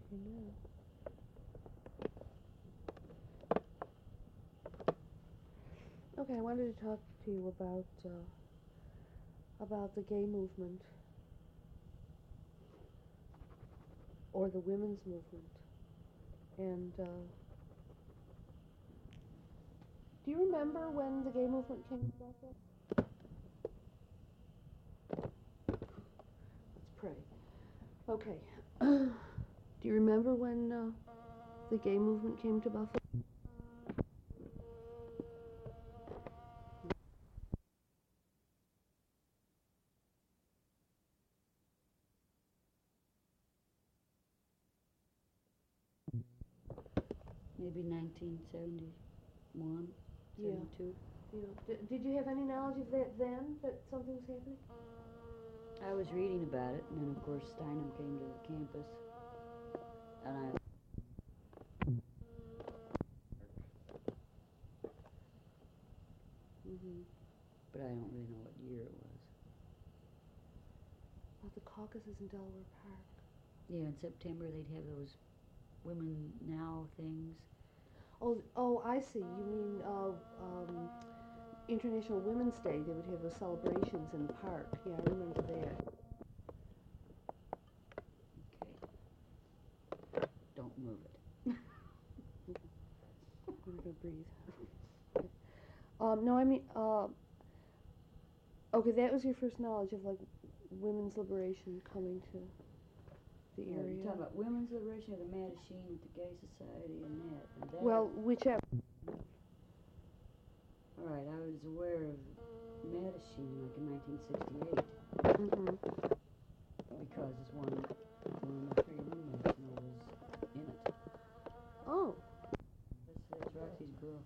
looking now. Okay, I wanted to talk to you about the gay movement or the women's movement. And do you remember when the gay movement came to Bethel? Let's pray. Okay. Do you remember when the gay movement came to Buffalo? Maybe 1971, Yeah. 72. Yeah. Did you have any knowledge of that then, that something was happening? I was reading about it, and then of course Steinem came to the campus, and Mm-hmm. but I don't really know what year it was. About the caucuses in Delaware Park. Yeah, in September they'd have those Women Now things. Oh, I see. You mean International Women's Day? They would have the celebrations in the park. Yeah, I remember that. Okay. Don't move it. I'm gonna breathe. No, I mean, okay, that was your first knowledge of like women's liberation coming to the Yeah, area. you talking about women's liberation or the Mattachine with the Gay Society and that? Well, whichever. All right, I was aware of Mattachine like in 1968 Mm-hmm. because it's one of my three roommates was in it. Oh. That's Roxy's girl.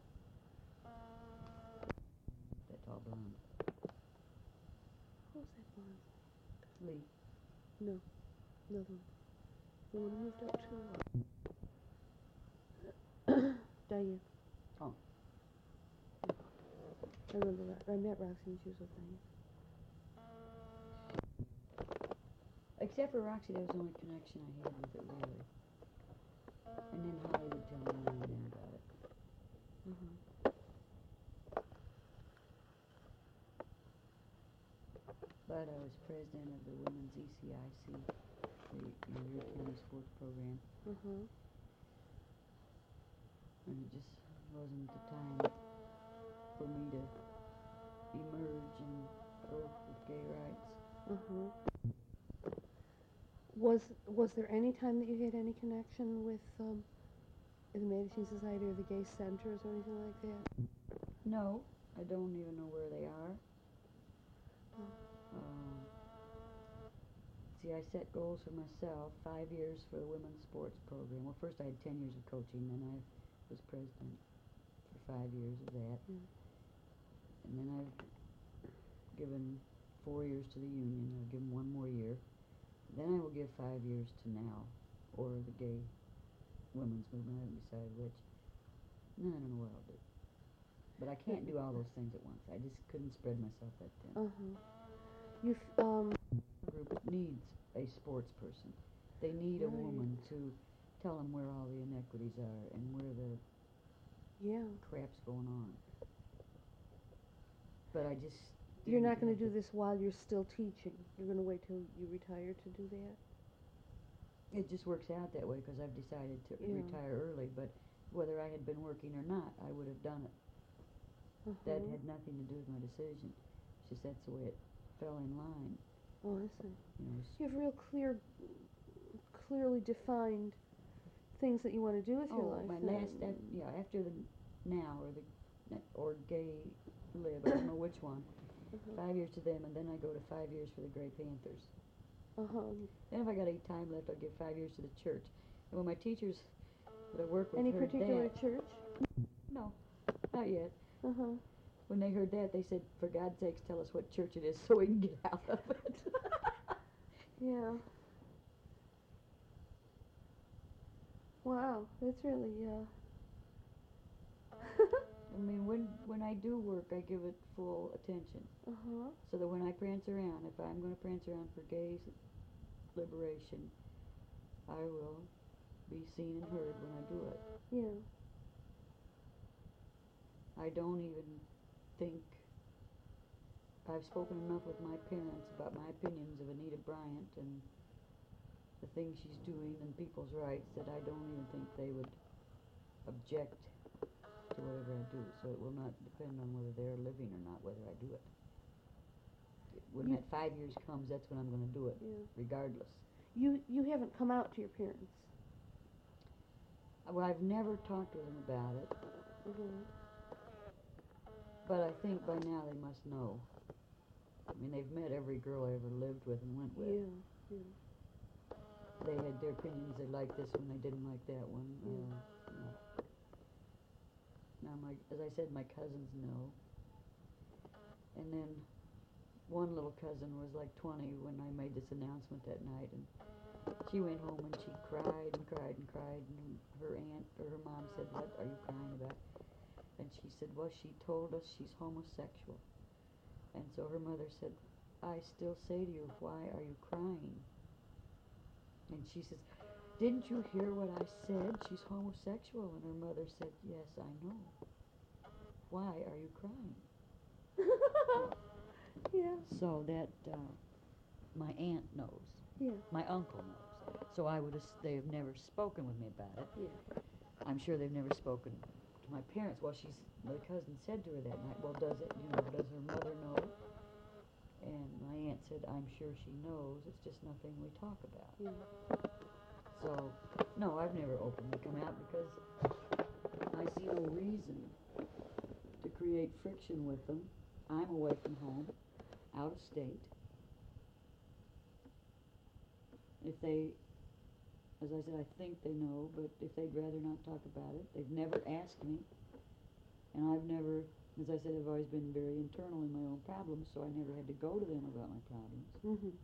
That tall blonde. What was that one? Lee. No, another one. The one who moved up to Diane. Oh. I remember that. I met Roxy when she was with Diane. Except for Roxy, that was the only connection I had with it, really. And then Holly would tell me now and then about it. Mm-hmm. But I was president of the Women's ECIC, the Uriel County Sports Program, Mm-hmm. and it just wasn't the time for me to emerge and work with gay rights. Mm-hmm. Was there any time that you had any connection with the Mattachine Society or the Gay Centers or anything like that? No, I don't even know where they are. Oh. See, I set goals for myself, 5 years for the women's sports program. Well, first I had 10 years of coaching, then I was president for 5 years of that. Mm. And then I've given 4 years to the union. I've given 1 more year. Then I will give 5 years to now, or the gay women's movement. I haven't decided which. No, I don't know what I'll do. But I can't do all those things at once. I just couldn't spread myself that thin. You The group needs a sports person. They need a woman to tell them where all the inequities are and where the crap's going on. But I just... You're not going to do this while you're still teaching. You're going to wait till you retire to do that? It just works out that way because I've decided to retire early, but whether I had been working or not, I would have done it. That had nothing to do with my decision. It's just that's the way it fell in line. Oh, I see. You have real clearly defined things that you want to do with your life. My last, after the now or gay live, I don't know which one. 5 years to them, and then I go to 5 years for the Grey Panthers. Then if I got any time left, I'll give 5 years to the church. And when my teachers that I work with Any heard particular that, church? No, not yet. When they heard that, they said, "For God's sakes, tell us what church it is so we can get out of it." Yeah. Wow, that's really I mean, when I do work, I give it full attention. So that when I prance around, if I'm going to prance around for gay liberation, I will be seen and heard when I do it. Yeah. I don't even think I've spoken enough with my parents about my opinions of Anita Bryant and the things she's doing and people's rights that I don't even think they would object to whatever I do. So it will not depend on whether they're living or not, whether I do it. When You- that 5 years comes, that's when I'm going to do it, Yeah. regardless. You haven't come out to your parents. Well, I've never talked to them about it, Mhm. but I think by now they must know. I mean, they've met every girl I ever lived with and went with. Yeah. Yeah. They had their opinions. They liked this one. They didn't like that one. Yeah. Now, as I said, my cousins know. And then one little cousin was like 20 when I made this announcement that night, and she went home and she cried and cried and cried. And her aunt or her mom said, "What are you crying about?" And she said, "Well, she told us she's homosexual." And so her mother said, "I still say to you, why are you crying?" And she says, "Didn't you hear what I said? She's homosexual." And her mother said, "Yes, I know. Why are you crying?" Yeah. So that my aunt knows. Yeah. My uncle knows. So they have never spoken with me about it. Yeah. I'm sure they've never spoken to my parents. Well, my cousin said to her that night, "Well, does her mother know?" And my aunt said, "I'm sure she knows. It's just nothing we talk about." Yeah. So, no, I've never openly come out because I see no reason to create friction with them. I'm away from home, out of state. If they, as I said, I think they know, but if they'd rather not talk about it, they've never asked me. And I've never, as I said, I've always been very internal in my own problems, so I never had to go to them about my problems. Mhm.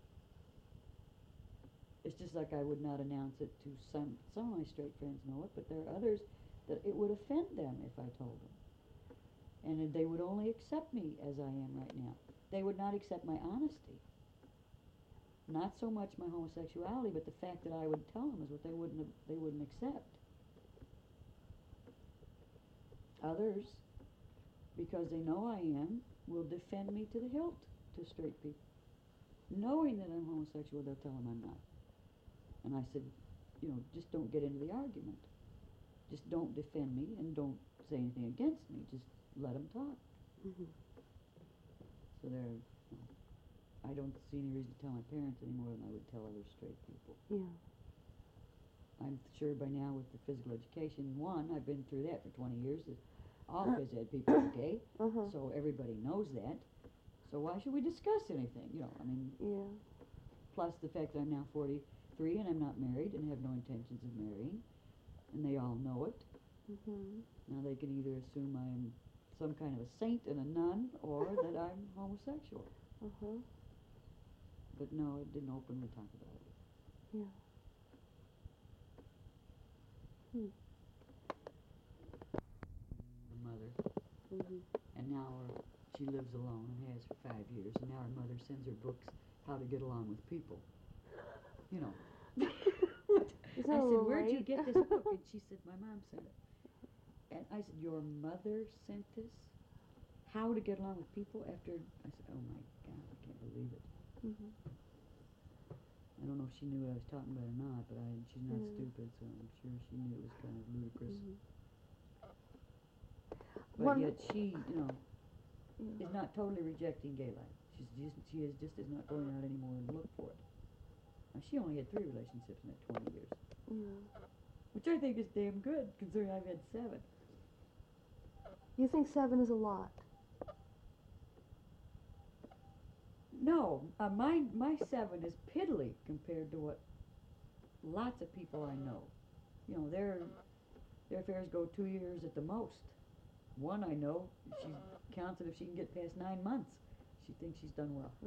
It's just like I would not announce it to some of my straight friends know it, but there are others that it would offend them if I told them. And they would only accept me as I am right now. They would not accept my honesty. Not so much my homosexuality, but the fact that I would tell them is what they wouldn't accept. Others, because they know I am, will defend me to the hilt to straight people. Knowing that I'm homosexual, they'll tell them I'm not. And I said, just don't get into the argument. Just don't defend me and don't say anything against me. Just let them talk. Mhm. So I don't see any reason to tell my parents any more than I would tell other straight people. Yeah. I'm sure by now with the physical education, I've been through that for 20 years. That all phys ed people are gay, so everybody knows that. So why should we discuss anything? Yeah. Plus the fact that I'm now 43 and I'm not married and have no intentions of marrying, and they all know it. Mhm. Now they can either assume I'm some kind of a saint and a nun, or that I'm homosexual. But no, I didn't openly talk about it. Yeah. Hmm. Her mother, Mhm. and now she lives alone and has for 5 years, and now her mother sends her books, How to Get Along with People. Is I that a said, little "Where'd you late? get this book?" And she said, "My mom sent it." And I said, "Your mother sent this? How to Get Along with People?" After, I said, "Oh my God, I can't believe it." Mhm. I don't know if she knew what I was talking about or not, but she's not Yeah. stupid, so I'm sure she knew it was kind of ludicrous. Mhm. But yet she, Yeah. is not totally rejecting gay life. She is not going out anymore and look for it. Now, she only had 3 relationships in that 20 years, Yeah. which I think is damn good, considering I've had 7. You think 7 is a lot? No, my 7 is piddly compared to what lots of people I know. Their affairs go 2 years at the most. One I know, she counts it if she can get past 9 months. She thinks she's done well.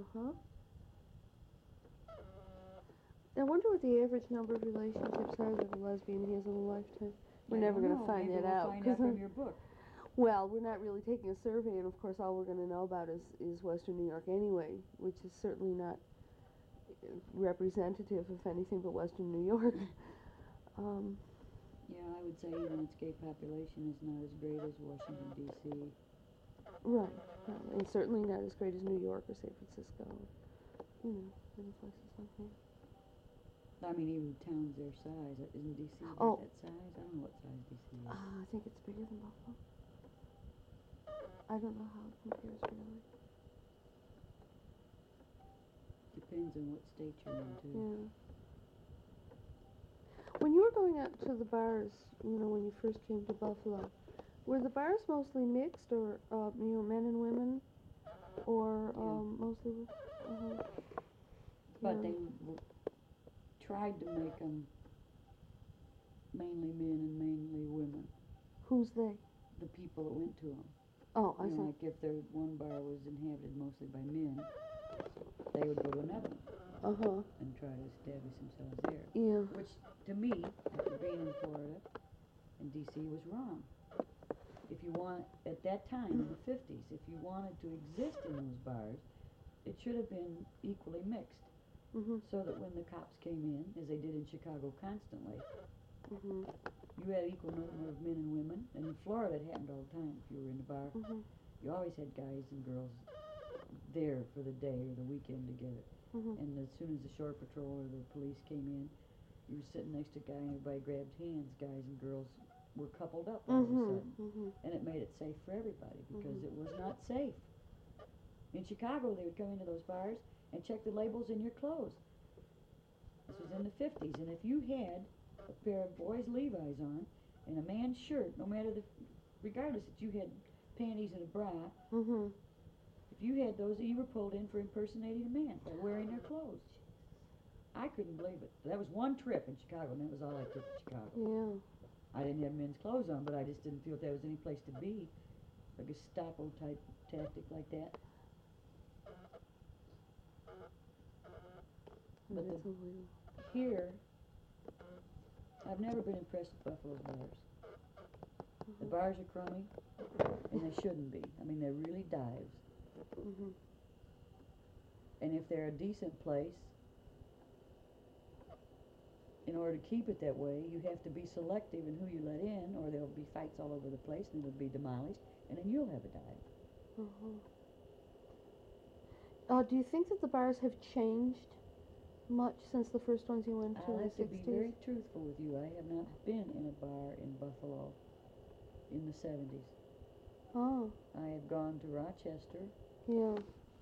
I wonder what the average number of relationships are that a lesbian has in a lifetime. We're never going to find Maybe that we'll out. find out from your book. Well, we're not really taking a survey, and of course all we're going to know about is Western New York anyway, which is certainly not representative of anything but Western New York. Yeah, I would say even its gay population is not as great as Washington, D.C. Right, right. And certainly not as great as New York or San Francisco. You know, many places like that. I mean, even towns their size. Isn't D.C. Oh. about that size? I don't know what size D.C. is. I think it's bigger than Buffalo. I don't know how it compares really. Depends on what state you're in, too. Yeah. When you were going out to the bars, you know, when you first came to Buffalo, were the bars mostly mixed, or you know, men and women, or mostly? But yeah. they tried to make them mainly men and mainly women. Who's they? The people that went to them. Oh, I You know, see. like if their one bar was inhabited mostly by men, they would go to another one and try to establish themselves there. Yeah. Which, to me, after being in Florida and D.C., was wrong. If you want, at that time in the 50s, if you wanted to exist in those bars, it should have been equally mixed. So that when the cops came in, as they did in Chicago constantly, you had equal number of men and women. And in Florida, it happened all the time. If you were in the bar, you always had guys and girls there for the day or the weekend together. And as soon as the shore patrol or the police came in, you were sitting next to a guy and everybody grabbed hands. Guys and girls were coupled up all of a sudden. And it made it safe for everybody because it was not safe. In Chicago, they would come into those bars and check the labels in your clothes. This was in the 50s. And if you had a pair of boys' Levi's on and a man's shirt, no matter regardless that you had panties and a bra, if you had those, you were pulled in for impersonating a man by wearing their clothes. I couldn't believe it. That was one trip in Chicago, and that was all I took in Chicago. Yeah. I didn't have men's clothes on, but I just didn't feel there was any place to be. A Gestapo type tactic like that. But here, I've never been impressed with Buffalo's bars. The bars are crummy, and they shouldn't be. I mean, they're really dives. And if they're a decent place, in order to keep it that way, you have to be selective in who you let in, or there'll be fights all over the place, and it'll be demolished, and then you'll have a dive. Do you think that the bars have changed much since the first ones you went to in the 60s? I like to be very truthful with you. I have not been in a bar in Buffalo in the 70s. Oh. I have gone to Rochester. Yeah.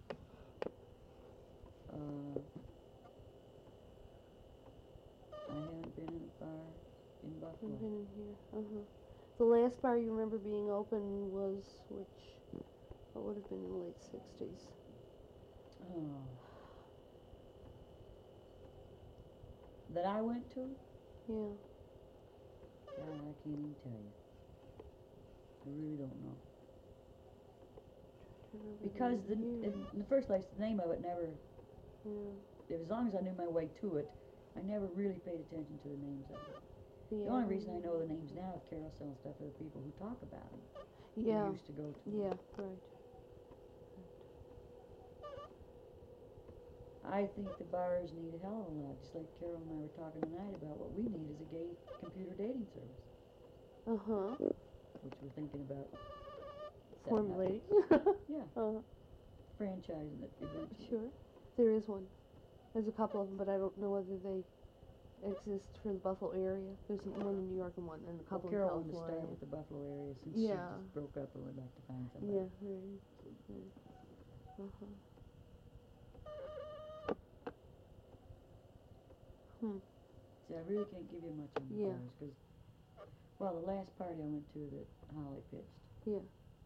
I haven't been in a bar in Buffalo. I've been in here. The last bar you remember being open was what would have been in the late 60s? Oh. That I went to? Yeah. God, I can't even tell you. I really don't know. Because in the first place, the name of it never. As long as I knew my way to it, I never really paid attention to the names of it. The only reason I know the names now of carousel stuff are the people who talk about them. Yeah. Who used to go to them. Yeah, right. I think the bars need a hell of a lot, just like Carol and I were talking tonight about what we need is a gay computer dating service. Which we're thinking about formulating. Yeah. Franchising it eventually. Sure. There is one. There's a couple of them, but I don't know whether they exist for the Buffalo area. There's one in New York and one and a couple in Carol California. wanted to start with the Buffalo area since she just broke up and would like to find somebody. Yeah, right. See, I really can't give you much on the bars because, well, the last party I went to that Holly pitched. Yeah.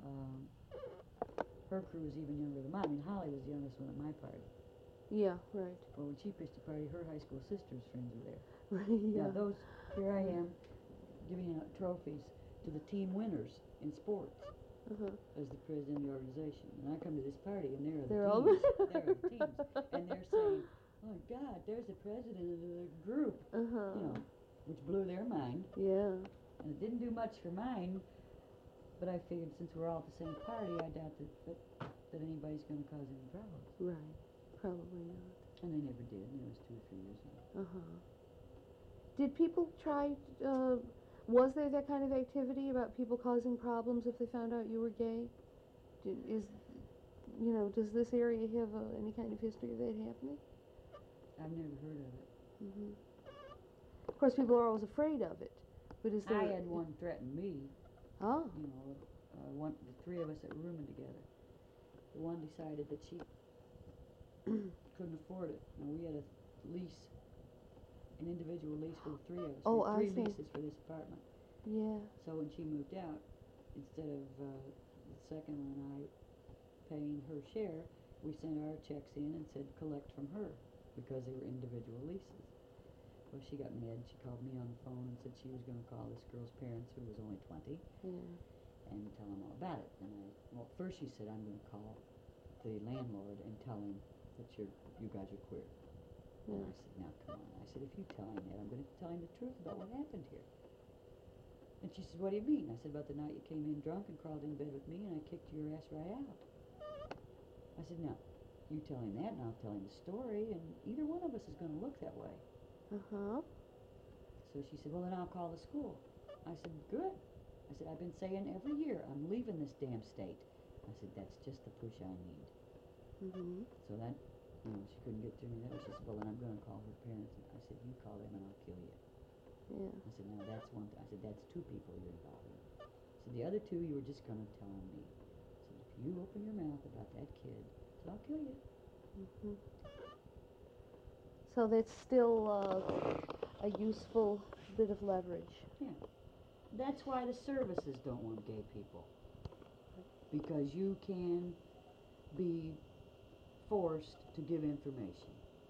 Her crew was even younger than mine. I mean, Holly was the youngest one at my party. Yeah, right. Well, when she pitched the party, her high school sister's friends were there. Right, yeah. Now, here I am giving out trophies to the team winners in sports as the president of the organization. And I come to this party, and they're the teams. They're the teams. And they're saying, oh, my God, there's the president of the group. You know, which blew their mind. Yeah. And it didn't do much for mine. But I figured since we're all at the same party, I doubt that anybody's going to cause any problems. Right. Probably not. And they never did. And it was 2 or 3 years ago. Did people try, was there that kind of activity about people causing problems if they found out you were gay? Does this area have any kind of history of that happening? I've never heard of it. Hmm. Of course, people are always afraid of it, but is there... I had one threaten me. Oh. You know, the three of us that were rooming together. The one decided that she couldn't afford it. And we had a lease, an individual lease for the three of us. Oh, we had I see. 3 leases for this apartment. Yeah. So when she moved out, instead of the second one I paying her share, we sent our checks in and said collect from her because they were individual leases. Well, she got mad. She called me on the phone and said she was going to call this girl's parents, who was only 20, Yeah. and tell them all about it. And first she said, I'm going to call the landlord and tell him that you guys are queer. Yeah. And I said, now come on. I said, if you tell him that, I'm going to tell him the truth about what happened here. And she said, what do you mean? I said, about the night you came in drunk and crawled in bed with me and I kicked your ass right out. I said, no, you tell him that and I'll tell him the story, and either one of us is going to look that way. Uh-huh. So she said, well, then I'll call the school. I said, good. I said, I've been saying every year, I'm leaving this damn state. I said, that's just the push I need. Mm-hmm. So that, she couldn't get through me that way. She said, well, then I'm going to call her parents. I said, you call them and I'll kill you. Yeah. I said, now that's one I said, that's 2 people you're involved in. I said, the other 2 you were just going to tell on me. I said, if you open your mouth about that kid, I'll kill you. Mm-hmm. So that's still a useful bit of leverage. Yeah. That's why the services don't want gay people. Because you can be forced to give information.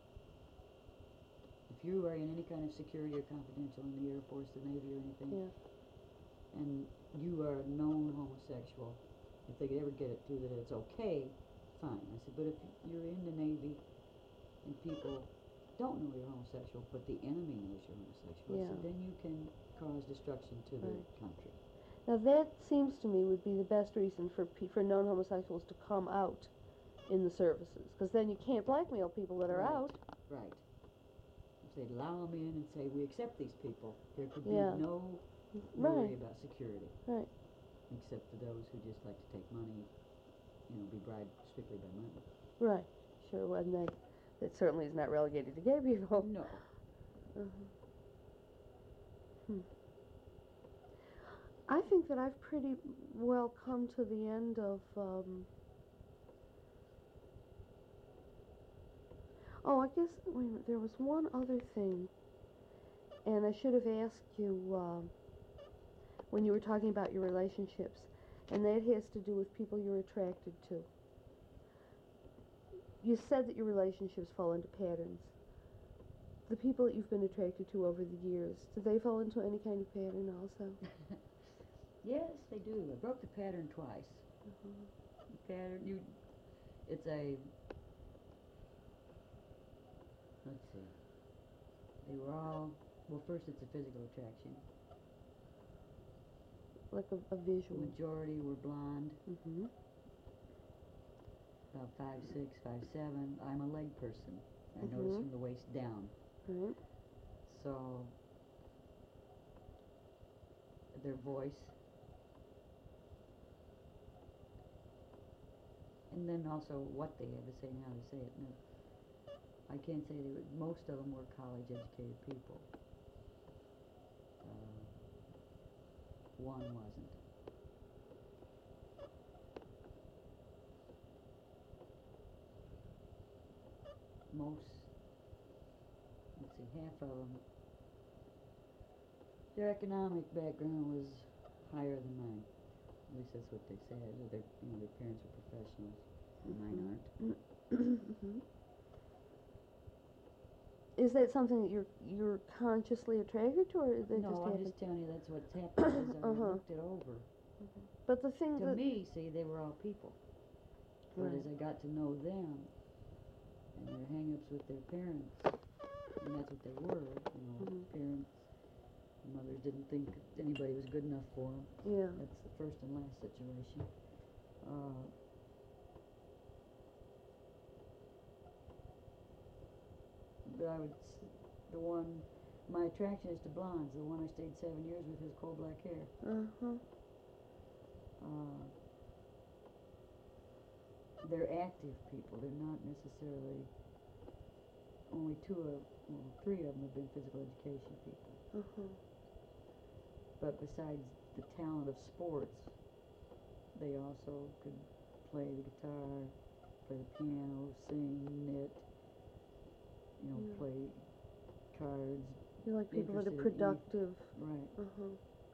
If you are in any kind of security or confidential in the Air Force, the Navy, or anything, Yeah. and you are a known homosexual, if they could ever get it through that it's okay, fine. I said, but if you're in the Navy and people don't know you're homosexual, but the enemy knows you're homosexual, Yeah. so then you can cause destruction to the country. Now that seems to me would be the best reason for known homosexuals to come out in the services, because then you can't blackmail people that are out. Right. If they'd allow them in and say, we accept these people, there could be Yeah. no worry about security. Right. Except for those who just like to take money, be bribed strictly by money. Right. Sure. Well, and that certainly is not relegated to gay people. No. I think that I've pretty well come to the end of. Oh, I guess wait a minute. There was one other thing, and I should have asked you when you were talking about your relationships, and that has to do with people you're attracted to. You said that your relationships fall into patterns. The people that you've been attracted to over the years, do they fall into any kind of pattern also? Yes, they do. I broke the pattern twice. The pattern, it's a, let's see. They were all, well, first it's a physical attraction. Like a visual. The majority were blonde. Mm-hmm. About 5'6", 5'7". I'm a leg person. I notice from the waist down. Right. So their voice, and then also what they had to say and how to say it. And I can't say most of them were college-educated people. One wasn't. Let's see, half of them, their economic background was higher than mine. At least that's what they said. Their parents are professionals, and mine aren't. Is that something that you're consciously attracted to, or that No, just I'm happened? just telling you that's what's happened. Is I looked it over. But the thing To that me, see, they were all people. But as I got to know them, and their hang-ups with their parents, and that's what they were, parents, mothers didn't think anybody was good enough for them. Yeah. That's the first and last situation. But the one my attraction is to blondes. The one I stayed 7 years with has coal black hair. Uh-huh. They're active people. They're not necessarily. Only three of them have been physical education people. Uh-huh. But besides the talent of sports, they also could play the guitar, play the piano, sing, knit, Yeah. play cards. You like people that are Interested in productive. Right. Uh-huh.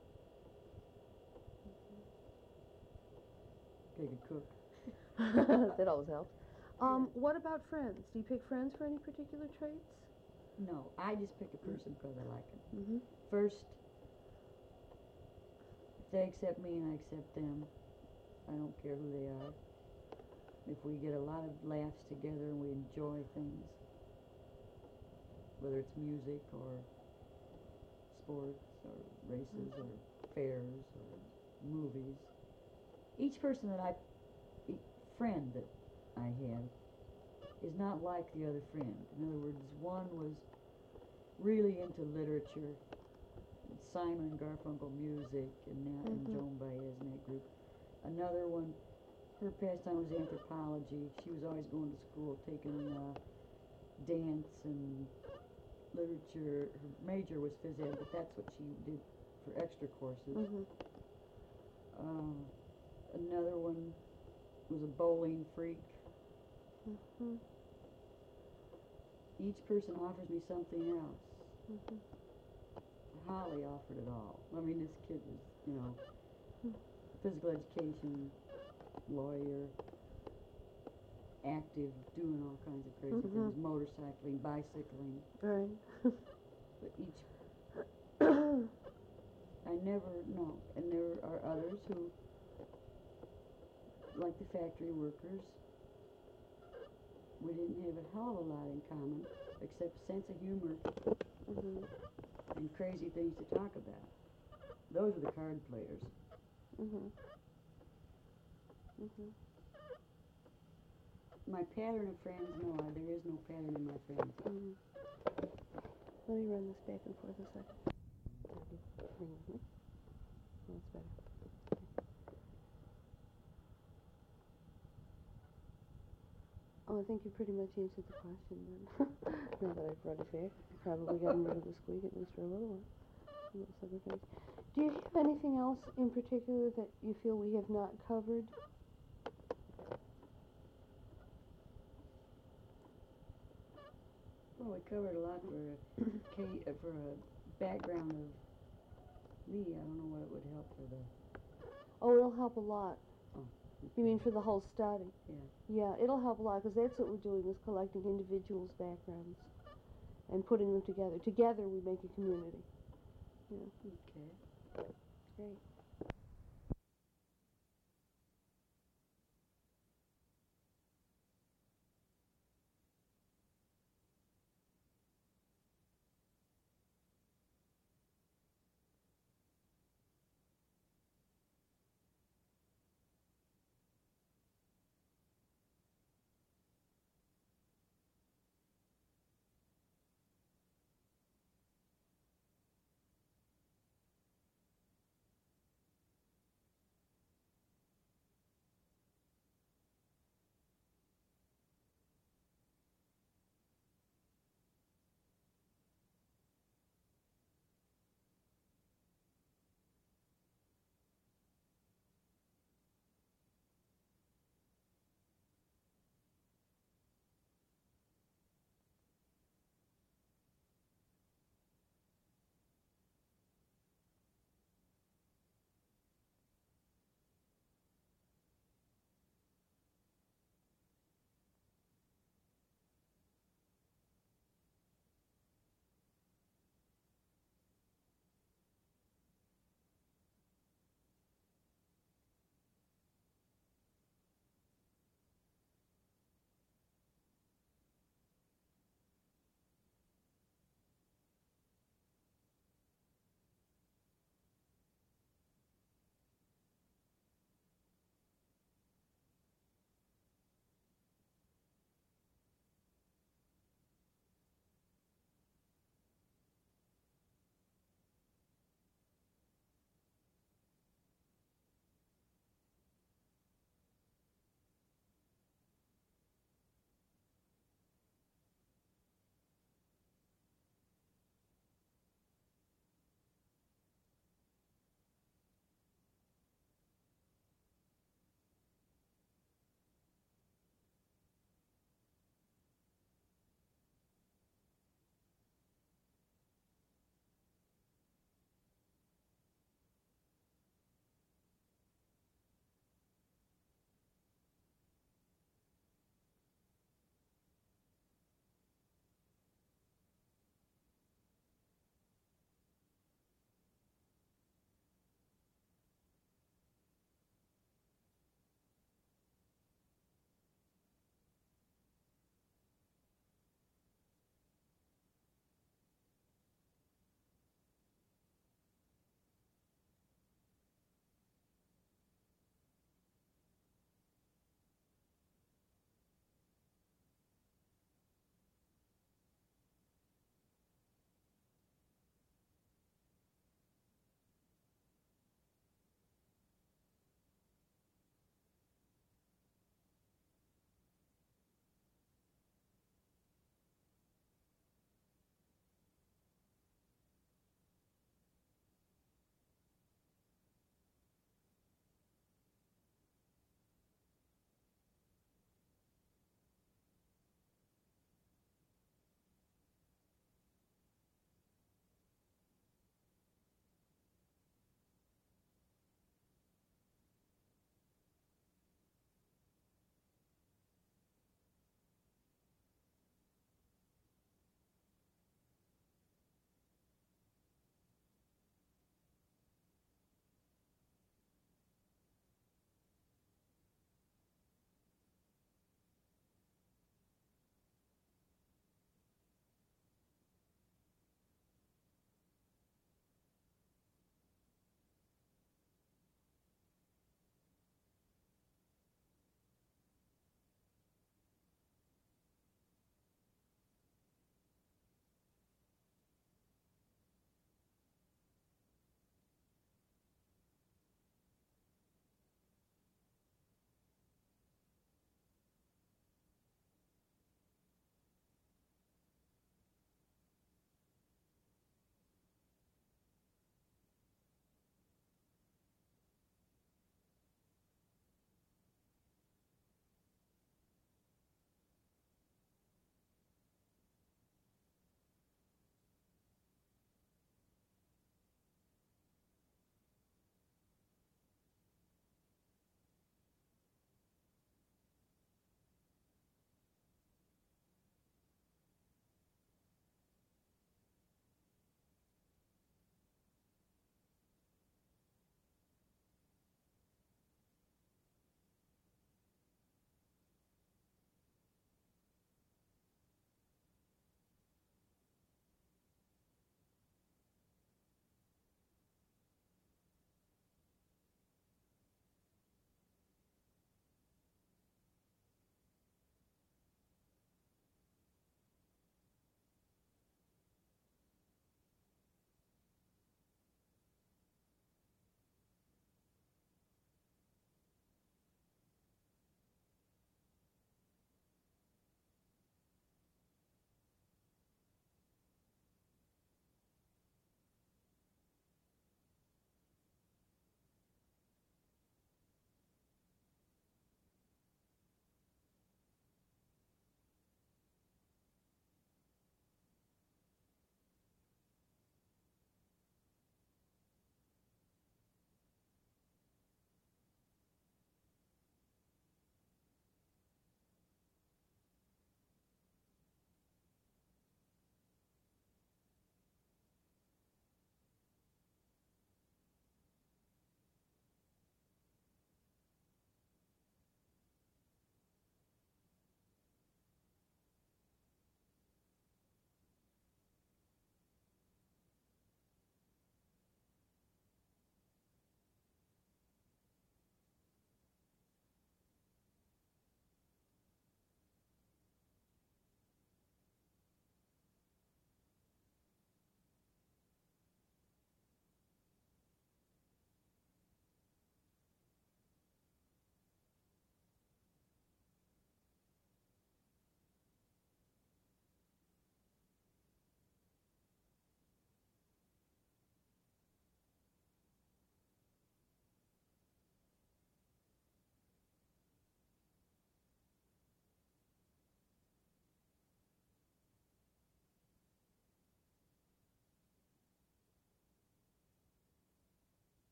They could cook. That always helps. Yeah. What about friends? Do you pick friends for any particular traits? No, I just pick a person because I like them. Mm-hmm. First, if they accept me and I accept them, I don't care who they are. If we get a lot of laughs together and we enjoy things, whether it's music or sports or races or fairs or movies, each person friend that I have is not like the other friend. In other words, one was really into literature, Simon and Garfunkel music, and Joan Baez and that group. Another one, her pastime was anthropology. She was always going to school, taking dance and literature. Her major was phys ed, but that's what she did for extra courses. Mm-hmm. Another one was a bowling freak. Mm-hmm. Each person offers me something else. Mm-hmm. Holly offered it all. I mean, this kid was, physical education, lawyer, active, doing all kinds of crazy things, motorcycling, bicycling. Right. But I never know. And there are others who, like the factory workers, we didn't have a hell of a lot in common, except sense of humor and crazy things to talk about. Those are the card players. My pattern of friends, no, there is no pattern in my friends. Let me run this back and forth a second. Hang with me. That's better. Oh, I think you pretty much answered the question then. Now that I've brought it back, probably gotten rid of the squeak, at least for a little while. Do you have anything else in particular that you feel we have not covered? Well, we covered a lot for a background of me. I don't know what it would help for the. Oh, it'll help a lot. Oh. You mean for the whole study? Yeah. Yeah, it'll help a lot because that's what we're doing is collecting individuals' backgrounds and putting them together. Together we make a community. Yeah. Okay. Great.